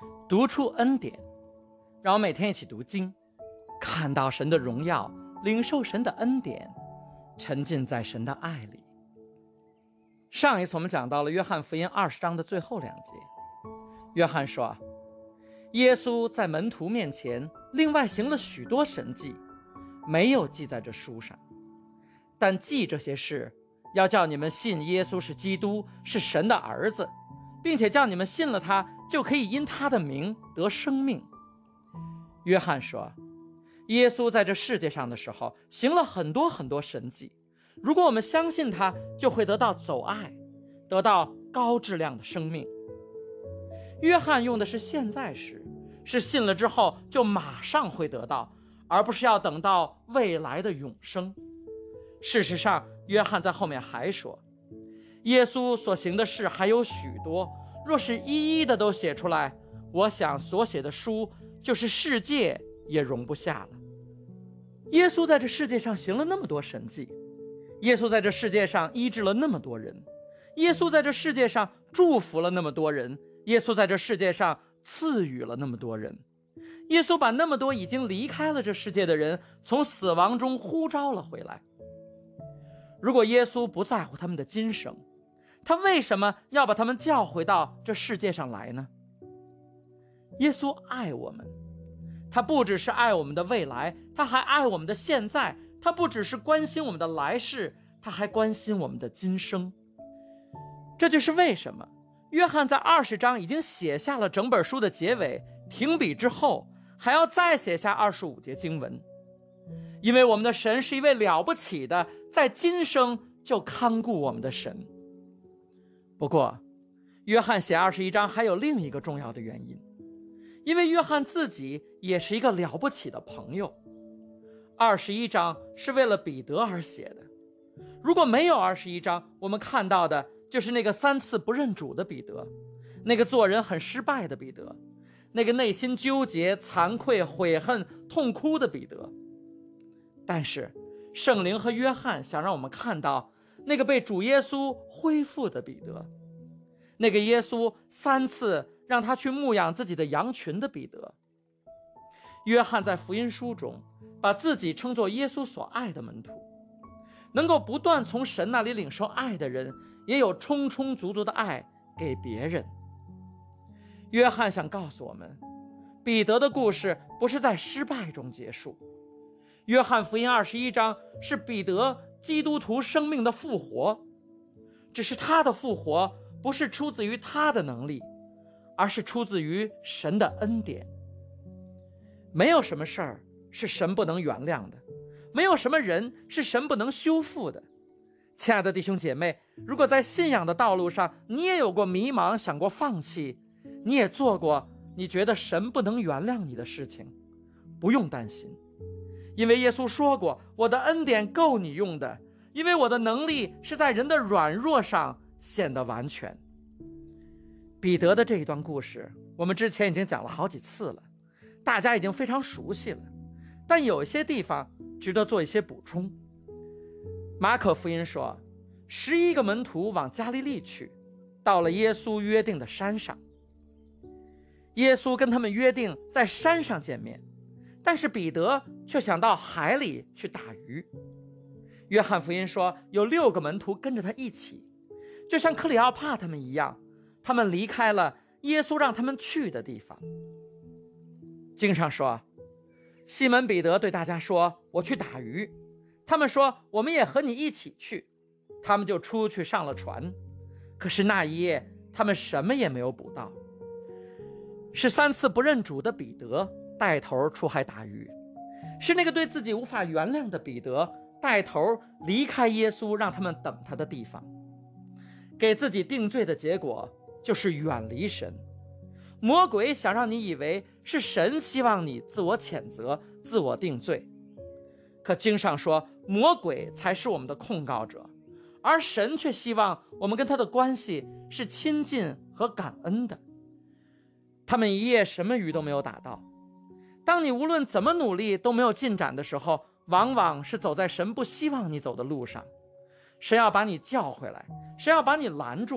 读出恩典，让我每天一起读经，看到神的荣耀，领受神的恩典，沉浸在神的爱里。上一次我们讲到了约翰福音20章的最后2节，约翰说，耶稣在门徒面前另外行了许多神迹，没有记在这书上，但记这些事，要叫你们信耶稣是基督，是神的儿子，并且叫你们信了他，就可以因他的名得生命。约翰说，耶稣在这世界上的时候行了很多神迹，如果我们相信他，就会得到走爱，得到高质量的生命。约翰用的是现在时，是信了之后就马上会得到，而不是要等到未来的永生。事实上，约翰在后面还说，耶稣所行的事还有许多，若是一一的都写出来，我想所写的书就是世界也容不下了。耶稣在这世界上行了那么多神迹，耶稣在这世界上医治了那么多人，耶稣在这世界上祝福了那么多人，耶稣在这世界上赐予了那么多人，耶稣把那么多已经离开了这世界的人从死亡中呼召了回来。如果耶稣不在乎他们的今生，他为什么要把他们叫回到这世界上来呢？耶稣爱我们，他不只是爱我们的未来，他还爱我们的现在，他不只是关心我们的来世，他还关心我们的今生。这就是为什么约翰在20章已经写下了整本书的结尾，停笔之后还要再写下25节经文，因为我们的神是一位了不起的，在今生就看顾我们的神。不过约翰写21章还有另一个重要的原因，因为约翰自己也是一个了不起的朋友。21章是为了彼得而写的，如果没有21章，我们看到的就是那个3次不认主的彼得，那个做人很失败的彼得，那个内心纠结、惭愧、悔恨、痛哭的彼得。但是圣灵和约翰想让我们看到那个被主耶稣恢复的彼得，那个耶稣3次让他去牧养自己的羊群的彼得。约翰在福音书中把自己称作耶稣所爱的门徒，能够不断从神那里领受爱的人，也有充充足足的爱给别人。约翰想告诉我们，彼得的故事不是在失败中结束。约翰福音21章是彼得基督徒生命的复活，只是他的复活不是出自于他的能力，而是出自于神的恩典。没有什么事儿是神不能原谅的，没有什么人是神不能修复的。亲爱的弟兄姐妹，如果在信仰的道路上你也有过迷茫，想过放弃，你也做过你觉得神不能原谅你的事情，不用担心，因为耶稣说过，我的恩典够你用的，因为我的能力是在人的软弱上显得完全。彼得的这一段故事我们之前已经讲了好几次了，大家已经非常熟悉了，但有一些地方值得做一些补充。马可福音说，11个门徒往加利利去，到了耶稣约定的山上。耶稣跟他们约定在山上见面，但是彼得却想到海里去打鱼。约翰福音说，有6个门徒跟着他一起，就像克里奥帕他们一样，他们离开了耶稣让他们去的地方。经上说，西门彼得对大家说，我去打鱼。他们说，我们也和你一起去。他们就出去上了船，可是那一夜他们什么也没有捕到。是3次不认主的彼得带头出海打鱼，是那个对自己无法原谅的彼得带头离开耶稣让他们等他的地方。给自己定罪的结果就是远离神。魔鬼想让你以为是神希望你自我谴责、自我定罪，可经上说，魔鬼才是我们的控告者，而神却希望我们跟他的关系是亲近和感恩的。他们一夜什么鱼都没有打到。当你无论怎么努力都没有进展的时候，往往是走在神不希望你走的路上。神要把你叫回来，神要把你拦住，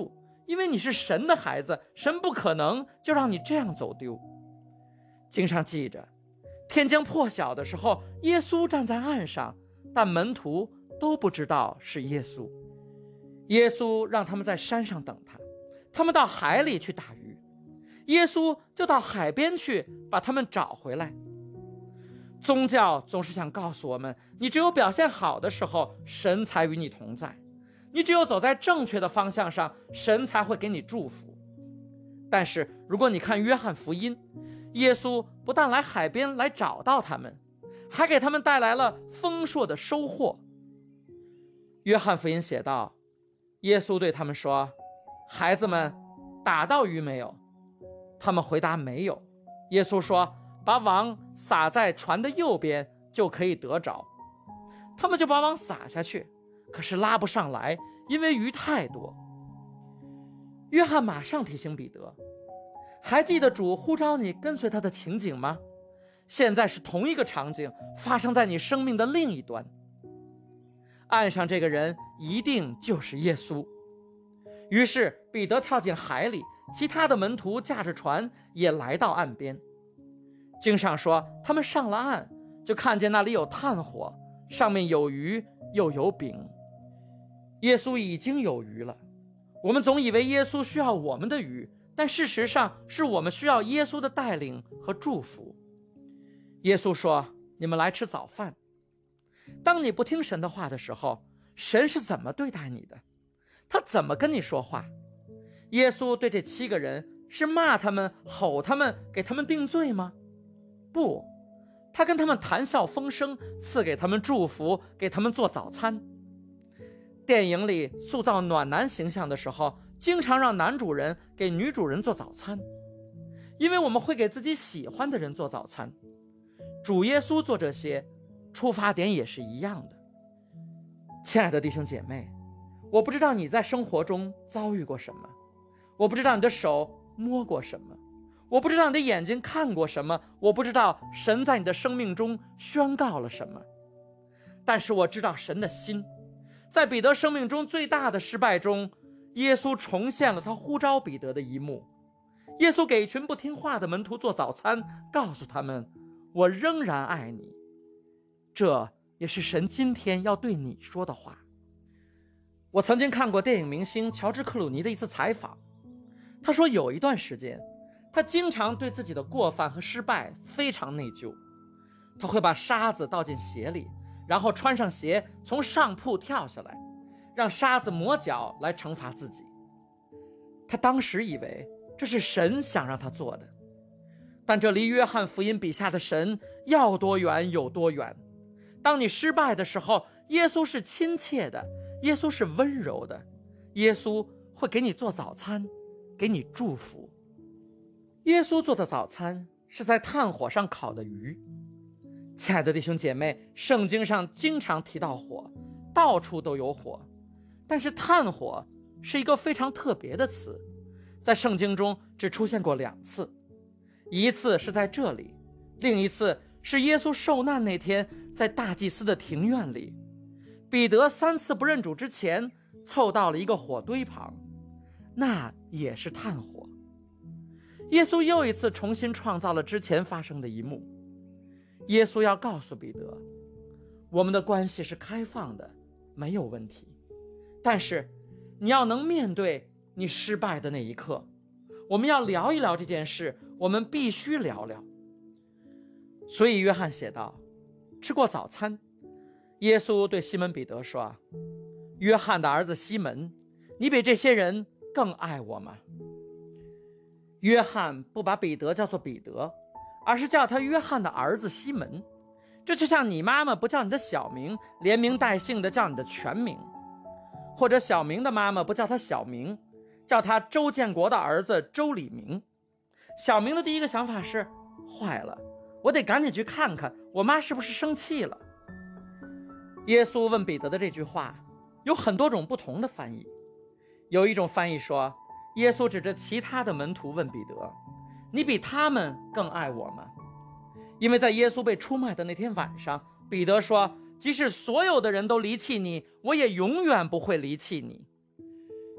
因为你是神的孩子，神不可能就让你这样走丢。”经上记着，天将破晓的时候，耶稣站在岸上，但门徒都不知道是耶稣。耶稣让他们在山上等他，他们到海里去打鱼，耶稣就到海边去把他们找回来。宗教总是想告诉我们，你只有表现好的时候，神才与你同在；你只有走在正确的方向上，神才会给你祝福。但是如果你看约翰福音，耶稣不但来海边来找到他们，还给他们带来了丰硕的收获。约翰福音写道，耶稣对他们说：“孩子们，打到鱼没有？”他们回答没有。耶稣说：“把网撒在船的右边，就可以得着。”他们就把网撒下去，可是拉不上来，因为鱼太多。约翰马上提醒彼得：“还记得主呼召你跟随他的情景吗？现在是同一个场景发生在你生命的另一端。岸上这个人一定就是耶稣。”于是彼得跳进海里，其他的门徒驾着船也来到岸边。经上说，他们上了岸，就看见那里有炭火，上面有鱼又有饼。耶稣已经有鱼了，我们总以为耶稣需要我们的鱼，但事实上是我们需要耶稣的带领和祝福。耶稣说：“你们来吃早饭。”当你不听神的话的时候，神是怎么对待你的？他怎么跟你说话？耶稣对这7个人是骂他们、吼他们，给他们定罪吗？不，他跟他们谈笑风生，赐给他们祝福，给他们做早餐。电影里塑造暖男形象的时候，经常让男主人给女主人做早餐，因为我们会给自己喜欢的人做早餐。主耶稣做这些，出发点也是一样的。亲爱的弟兄姐妹，我不知道你在生活中遭遇过什么，我不知道你的手摸过什么，我不知道你的眼睛看过什么，我不知道神在你的生命中宣告了什么。但是我知道神的心，在彼得生命中最大的失败中，耶稣重现了他呼召彼得的一幕。耶稣给一群不听话的门徒做早餐，告诉他们：“我仍然爱你。”这也是神今天要对你说的话。我曾经看过电影明星乔治·克鲁尼的一次采访，他说有一段时间，他经常对自己的过犯和失败非常内疚。他会把沙子倒进鞋里，然后穿上鞋从上铺跳下来，让沙子磨脚来惩罚自己。他当时以为这是神想让他做的，但这离约翰福音笔下的神要多远有多远。当你失败的时候，耶稣是亲切的，耶稣是温柔的，耶稣会给你做早餐，给你祝福。耶稣做的早餐是在炭火上烤的鱼。亲爱的弟兄姐妹，圣经上经常提到火，到处都有火，但是炭火是一个非常特别的词，在圣经中只出现过2次，一次是在这里，另一次是耶稣受难那天在大祭司的庭院里，彼得3次不认主之前凑到了一个火堆旁，那也是炭火。耶稣又一次重新创造了之前发生的一幕。耶稣要告诉彼得，我们的关系是开放的，没有问题，但是你要能面对你失败的那一刻。我们要聊一聊这件事，我们必须聊聊。所以约翰写道，吃过早餐，耶稣对西门彼得说：“约翰的儿子西门，你比这些人更爱我吗？”约翰不把彼得叫做彼得，而是叫他约翰的儿子西门。这就像你妈妈不叫你的小名，连名带姓的叫你的全名，或者小明的妈妈不叫他小明，叫他周建国的儿子周礼明。小明的第一个想法是，坏了，我得赶紧去看看我妈是不是生气了。耶稣问彼得的这句话有很多种不同的翻译。有一种翻译说，耶稣指着其他的门徒问彼得，你比他们更爱我吗？因为在耶稣被出卖的那天晚上，彼得说，即使所有的人都离弃你，我也永远不会离弃你。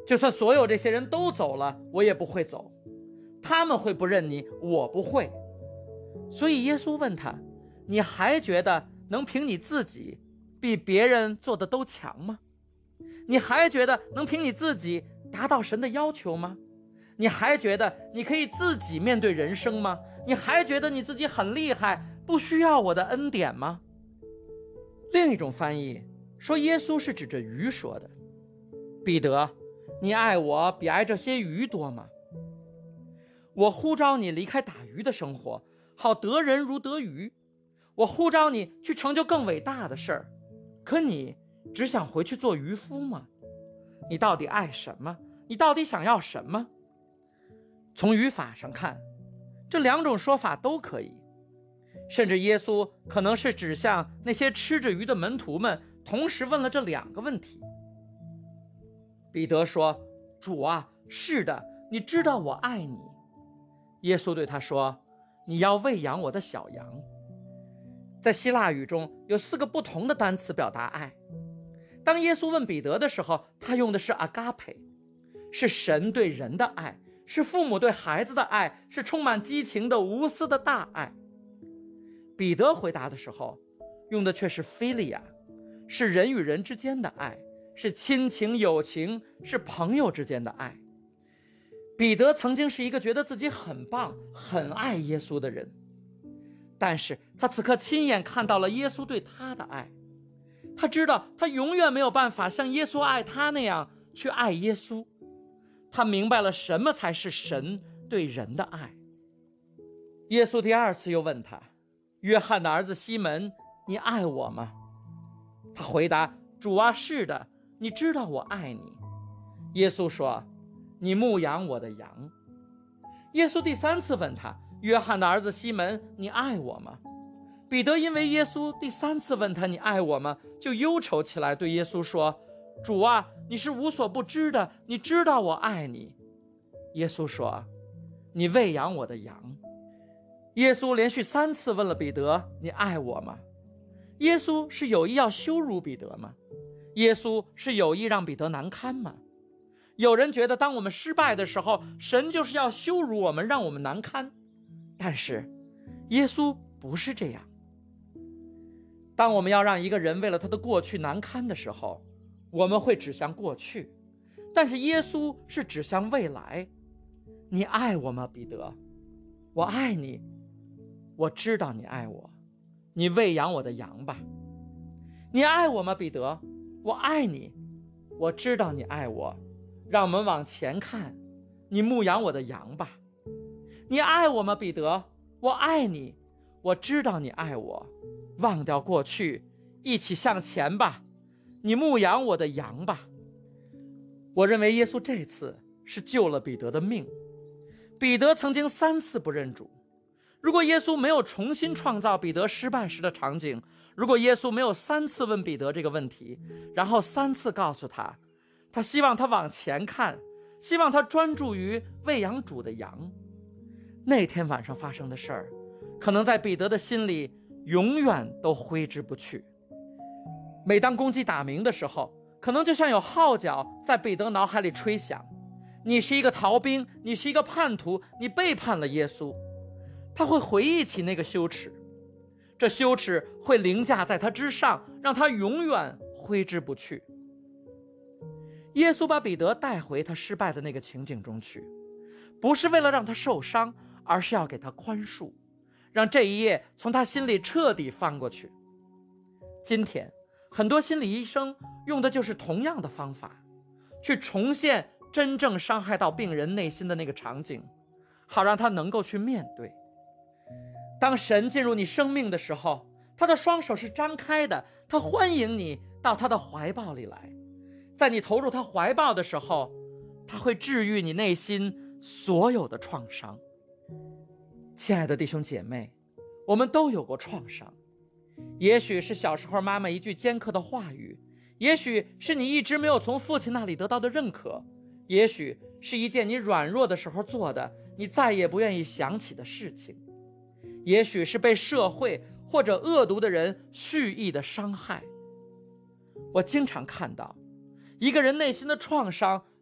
就算所有这些人都走了，我也不会走。他们会不认你，我不会。所以耶稣问他，你还觉得能凭你自己比别人做的都强吗？你还觉得能凭你自己达到神的要求吗？你还觉得你可以自己面对人生吗？你还觉得你自己很厉害，不需要我的恩典吗？另一种翻译说，耶稣是指着鱼说的。彼得，你爱我比爱这些鱼多吗？我呼召你离开打鱼的生活，好得人如得鱼。我呼召你去成就更伟大的事儿，可你只想回去做渔夫吗？你到底爱什么？你到底想要什么？从语法上看，这两种说法都可以。甚至耶稣可能是指向那些吃着鱼的门徒们，同时问了这两个问题。彼得说，主啊，是的，你知道我爱你。耶稣对他说，你要喂养我的小羊。在希腊语中有4个不同的单词表达爱。当耶稣问彼得的时候，他用的是 agape， 是神对人的爱，是父母对孩子的爱，是充满激情的无私的大爱。彼得回答的时候用的却是 philia， 是人与人之间的爱，是亲情友情，是朋友之间的爱。彼得曾经是一个觉得自己很棒很爱耶稣的人，但是他此刻亲眼看到了耶稣对他的爱，他知道他永远没有办法像耶稣爱他那样去爱耶稣。他明白了什么才是神对人的爱。耶稣第2次又问他，约翰的儿子西门，你爱我吗？他回答，主啊，是的，你知道我爱你。耶稣说，你牧养我的羊。耶稣第3次问他，约翰的儿子西门，你爱我吗？彼得因为耶稣第3次问他，你爱我吗，就忧愁起来，对耶稣说，主啊，你是无所不知的，你知道我爱你。耶稣说，你喂养我的羊。耶稣连续3次问了彼得，你爱我吗？耶稣是有意要羞辱彼得吗？耶稣是有意让彼得难堪吗？有人觉得当我们失败的时候，神就是要羞辱我们，让我们难堪。但是耶稣不是这样。当我们要让一个人为了他的过去难堪的时候，我们会指向过去，但是耶稣是指向未来。你爱我吗，彼得？我爱你，我知道你爱我，你喂养我的羊吧。你爱我吗，彼得？我爱你，我知道你爱我，让我们往前看，你牧养我的羊吧。你爱我吗，彼得？我爱你，我知道你爱我，忘掉过去，一起向前吧，你牧养我的羊吧。我认为耶稣这次是救了彼得的命。彼得曾经3次不认主，如果耶稣没有重新创造彼得失败时的场景，如果耶稣没有3次问彼得这个问题，然后3次告诉他，他希望他往前看，希望他专注于喂养主的羊，那天晚上发生的事儿，可能在彼得的心里永远都挥之不去。每当公鸡打鸣的时候，可能就像有号角在彼得脑海里吹响，你是一个逃兵，你是一个叛徒，你背叛了耶稣。他会回忆起那个羞耻，这羞耻会凌驾在他之上，让他永远挥之不去。耶稣把彼得带回他失败的那个情景中去，不是为了让他受伤，而是要给他宽恕，让这一页从他心里彻底翻过去。今天很多心理医生用的就是同样的方法，去重现真正伤害到病人内心的那个场景，好让他能够去面对。当神进入你生命的时候，他的双手是张开的，他欢迎你到他的怀抱里来。在你投入他怀抱的时候，他会治愈你内心所有的创伤。亲爱的弟兄姐妹，我们都有过创伤，也许是小时候妈妈一句尖刻的话语，也许是你一直没有从父亲那里得到的认可，也许是一件你软弱的时候做的你再也不愿意想起的事情，也许是被社会或者恶毒的人蓄意的伤害。我经常看到一个人内心的创伤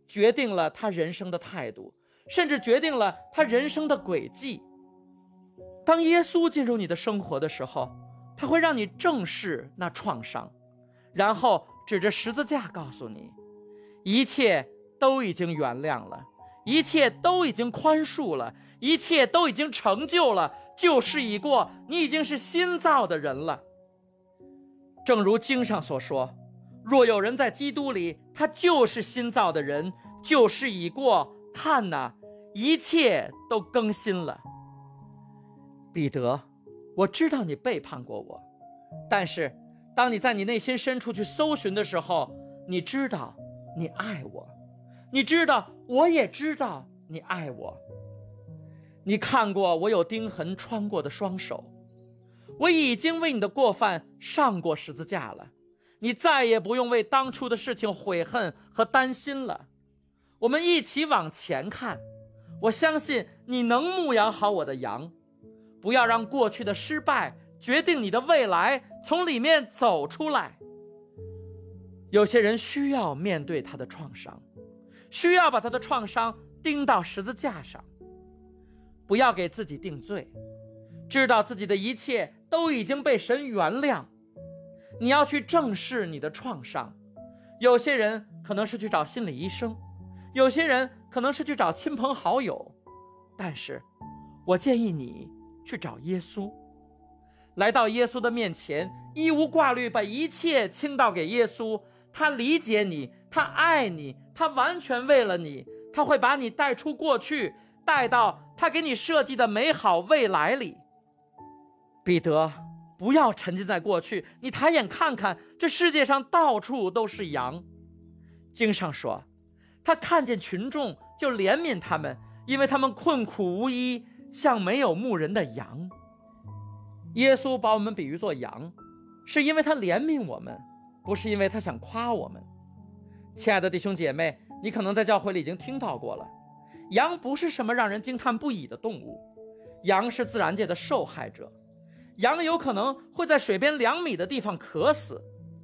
决定了他人生的态度，甚至决定了他人生的轨迹。当耶稣进入你的生活的时候，他会让你正视那创伤，然后指着十字架告诉你，一切都已经原谅了，一切都已经宽恕了，一切都已经成就了，旧事已过，你已经是新造的人了。正如经上所说，若有人在基督里，他就是新造的人，旧事已过，看哪，一切都更新了。彼得，我知道你背叛过我，但是当你在你内心深处去搜寻的时候，你知道你爱我，你知道我也知道你爱我。你看过我有钉痕穿过的双手，我已经为你的过犯上过十字架了，你再也不用为当初的事情悔恨和担心了。我们一起往前看，我相信你能牧养好我的羊，不要让过去的失败决定你的未来，从里面走出来。有些人需要面对他的创伤，需要把他的创伤钉到十字架上。不要给自己定罪，知道自己的一切都已经被神原谅。你要去正视你的创伤，有些人可能是去找心理医生，有些人可能是去找亲朋好友，但是我建议你去找耶稣，来到耶稣的面前，一无挂虑把一切倾倒给耶稣。他理解你，他爱你，他完全为了你，他会把你带出过去，带到他给你设计的美好未来里。彼得，不要沉浸在过去，你抬眼看看，这世界上到处都是羊。经上说，他看见群众就怜悯他们，因为他们困苦无依，像没有牧人的羊。耶稣把我们比喻作羊，是因为他怜悯我们，不是因为他想夸我们。亲爱的弟兄姐妹，你可能在教会里已经听到过了，羊不是什么让人惊叹不已的动物，羊是自然界的受害者。羊有可能会在水边2米的地方渴死，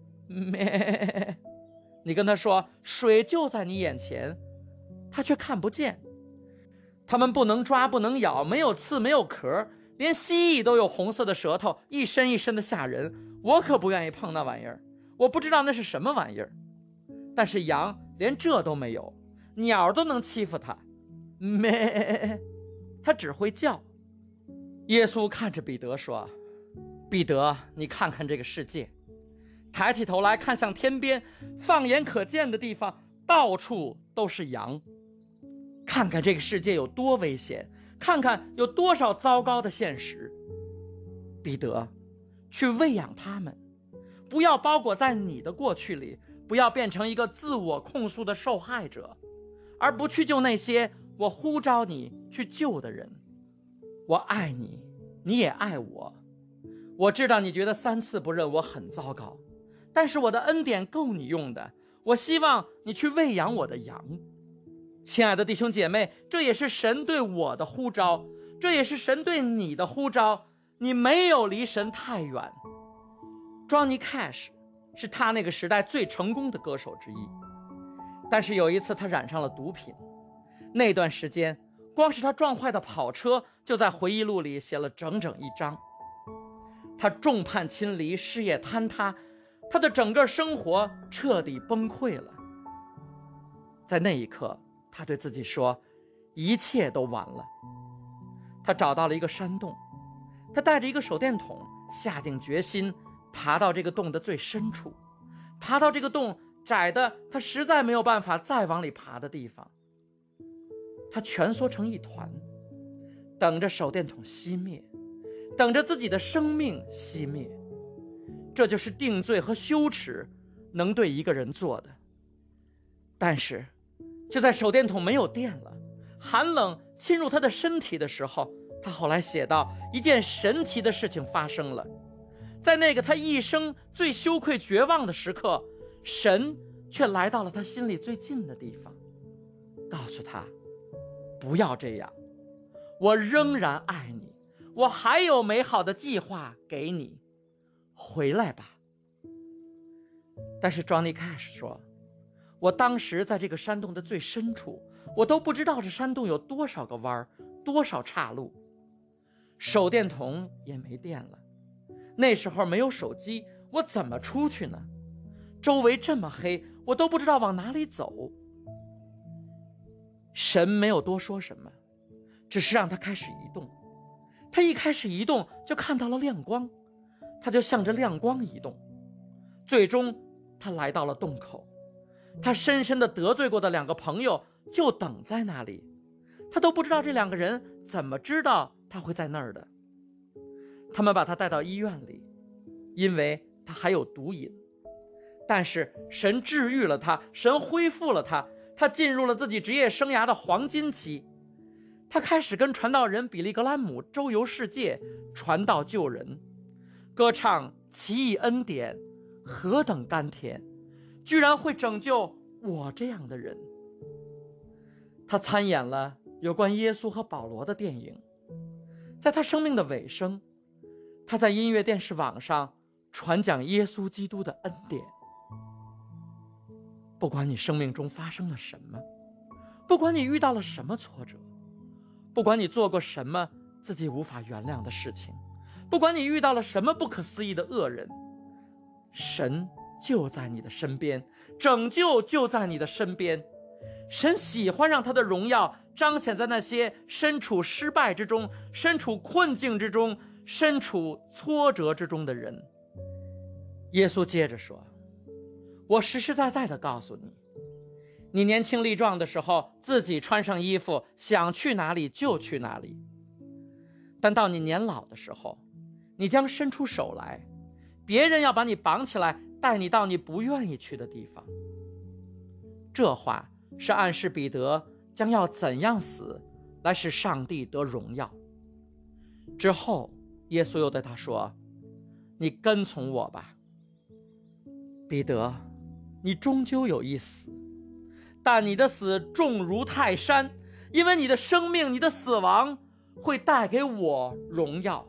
你跟他说水就在你眼前，他却看不见。他们不能抓，不能咬，没有刺，没有壳，连蜥蜴都有红色的舌头，一身一身的吓人。我可不愿意碰那玩意儿，我不知道那是什么玩意儿。但是羊连这都没有，鸟都能欺负它，它只会叫。耶稣看着彼得说，彼得，你看看这个世界，抬起头来看向天边，放眼可见的地方到处都是羊。看看这个世界有多危险，看看有多少糟糕的现实。彼得，去喂养他们，不要包裹在你的过去里，不要变成一个自我控诉的受害者，而不去救那些我呼召你去救的人。我爱你，你也爱我。我知道你觉得3次不认我很糟糕，但是我的恩典够你用的。我希望你去喂养我的羊。亲爱的弟兄姐妹，这也是神对我的呼召，这也是神对你的呼召。你没有离神太远。Johnny Cash 是他那个时代最成功的歌手之一，但是有一次他染上了毒品，那段时间光是他撞坏的跑车就在回忆录里写了整整1章。他众叛亲离，事业坍塌，他的整个生活彻底崩溃了。在那一刻，他对自己说，一切都完了。他找到了一个山洞，他带着一个手电筒，下定决心爬到这个洞的最深处，爬到这个洞窄的他实在没有办法再往里爬的地方。他蜷缩成一团，等着手电筒熄灭，等着自己的生命熄灭。这就是定罪和羞耻能对一个人做的。但是就在手电筒没有电了，寒冷侵入他的身体的时候，他后来写道，一件神奇的事情发生了。在那个他一生最羞愧绝望的时刻，神却来到了他心里最近的地方，告诉他，不要这样，我仍然爱你，我还有美好的计划给你，回来吧。但是 Johnny Cash 说， 我当时在这个山洞的最深处，我都不知道这山洞有多少个弯，多少岔路。手电筒也没电了，那时候没有手机，我怎么出去呢？周围这么黑，我都不知道往哪里走。神没有多说什么，只是让他开始移动。他一开始移动，就看到了亮光，他就向着亮光移动。最终他来到了洞口，他深深地得罪过的2个朋友就等在那里，他都不知道这2个人怎么知道他会在那儿的。他们把他带到医院里，因为他还有毒瘾。但是神治愈了他，神恢复了他，他进入了自己职业生涯的黄金期。他开始跟传道人比利格兰姆周游世界，传道救人，歌唱奇异恩典何等甘甜，居然会拯救我这样的人。他参演了有关耶稣和保罗的电影。在他生命的尾声，他在音乐电视网上传讲耶稣基督的恩典。不管你生命中发生了什么，不管你遇到了什么挫折，不管你做过什么自己无法原谅的事情，不管你遇到了什么不可思议的恶人，神就在你的身边，拯救就在你的身边。神喜欢让他的荣耀彰显在那些身处失败之中、身处困境之中、身处挫折之中的人。耶稣接着说，我实实在在地告诉你，你年轻力壮的时候，自己穿上衣服，想去哪里就去哪里。但到你年老的时候，你将伸出手来，别人要把你绑起来，带你到你不愿意去的地方。这话是暗示彼得将要怎样死，来使上帝得荣耀。之后，耶稣又对他说，你跟从我吧。彼得，你终究有一死，但你的死重如泰山，因为你的生命，你的死亡会带给我荣耀。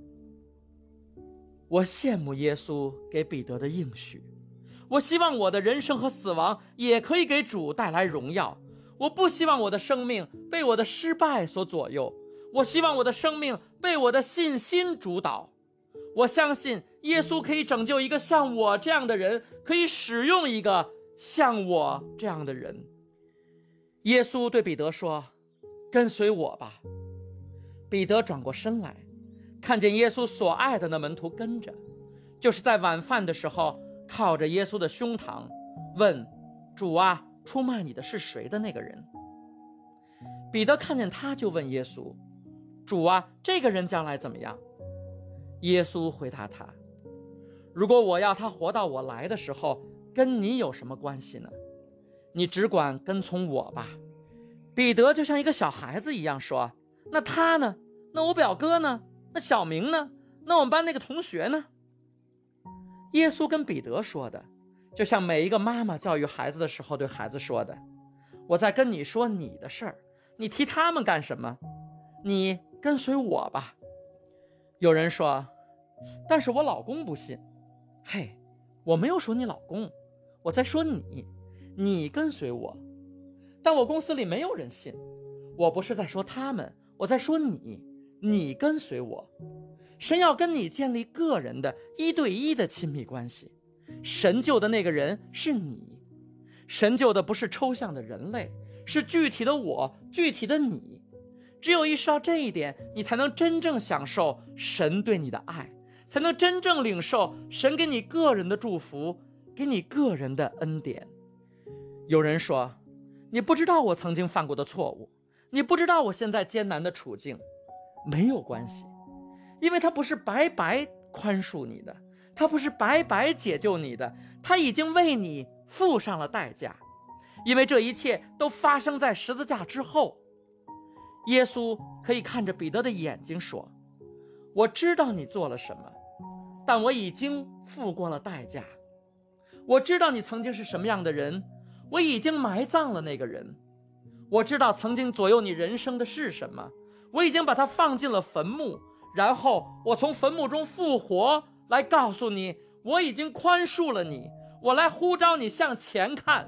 我羡慕耶稣给彼得的应许，我希望我的人生和死亡也可以给主带来荣耀。我不希望我的生命被我的失败所左右，我希望我的生命被我的信心主导。我相信耶稣可以拯救一个像我这样的人，可以使用一个像我这样的人。耶稣对彼得说，跟随我吧。彼得转过身来，看见耶稣所爱的那门徒跟着，就是在晚饭的时候靠着耶稣的胸膛问，主啊，出卖你的是谁的那个人？彼得看见他就问耶稣，主啊，这个人将来怎么样？耶稣回答他，如果我要他活到我来的时候，跟你有什么关系呢？你只管跟从我吧。彼得就像一个小孩子一样说，那他呢？那我表哥呢？那小明呢？那我们班那个同学呢？耶稣跟彼得说的，就像每一个妈妈教育孩子的时候对孩子说的，我在跟你说你的事儿，你提他们干什么？你跟随我吧。有人说，但是我老公不信。嘿，我没有说你老公，我在说你跟随我。但我公司里没有人信，我不是在说他们，我在说你跟随我。神要跟你建立个人的1对1的亲密关系，神救的那个人是你，神救的不是抽象的人类，是具体的我，具体的你。只有意识到这一点，你才能真正享受神对你的爱，才能真正领受神给你个人的祝福，给你个人的恩典。有人说，你不知道我曾经犯过的错误，你不知道我现在艰难的处境。没有关系，因为他不是白白宽恕你的，他不是白白解救你的，他已经为你付上了代价。因为这一切都发生在十字架之后。耶稣可以看着彼得的眼睛说，我知道你做了什么，但我已经付过了代价。我知道你曾经是什么样的人，我已经埋葬了那个人。我知道曾经左右你人生的是什么，我已经把它放进了坟墓，然后我从坟墓中复活，来告诉你，我已经宽恕了你，我来呼召你向前看，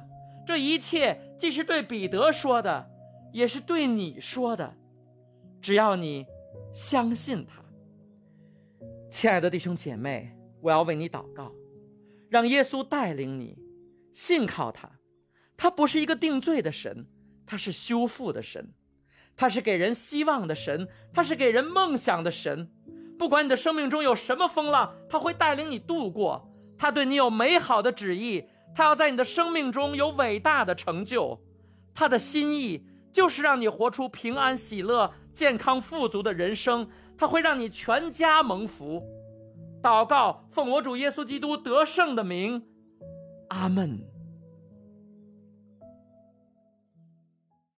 这一切既是对彼得说的，也是对你说的，只要你相信他。亲爱的弟兄姐妹，我要为你祷告，让耶稣带领你信靠他。他不是一个定罪的神，他是修复的神，他是给人希望的神，他是给人梦想的神。不管你的生命中有什么风浪，他会带领你度过。他对你有美好的旨意，他要在你的生命中有伟大的成就。他的心意就是让你活出平安喜乐、健康富足的人生，他会让你全家蒙福。祷告，奉我主耶稣基督得胜的名，阿们。